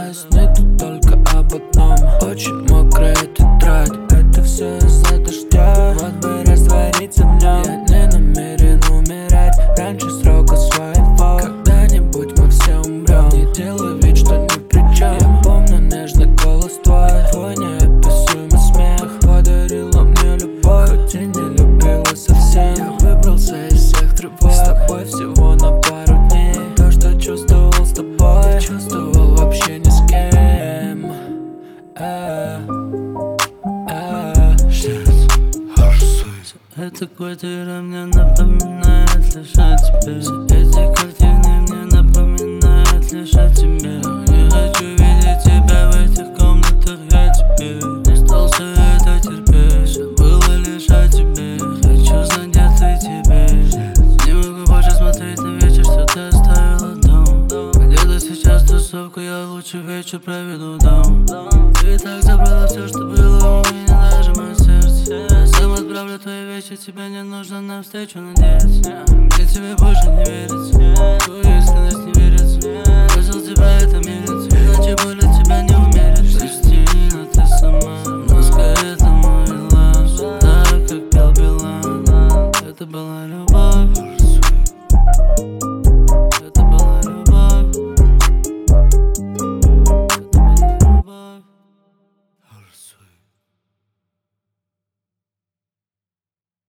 Мои сны тут только об одном. Очень мокрая тетрадь. Это все из-за дождя. Вот бы раствориться в нем. Я не намерен умирать раньше срока своего. Когда-нибудь мы все умрем. Не делай вид, что ни при чем. Я помню нежный голос твой неописуемый смех. Подарила мне любовь, хоть и не любила совсем. Я выбрался из всех тревог. С тобой всего на пару дней. То, что чувствовал с тобой, не чувствовал вообще ни с кем. Эта квартира мне напоминает лишь о тебе. Все эти картины мне напоминают лишь о тебе. Не хочу видеть тебя в этих комнатах, я тебе не стал все это терпеть. Все было лишь о тебе. Хочу знать, где ты теперь. Не могу больше смотреть на вечер, что ты оставила дом. Где-то сейчас тусовка, я лучше вечер проведу дом. Ты и так забрала все, что было у меня, даже мое сердце. Сам отправлю твои вещи, тебе не нужно навстречу надеяться. Мне тебе больше не верится, твою искренность не верится. Бросил тебя, это мерится.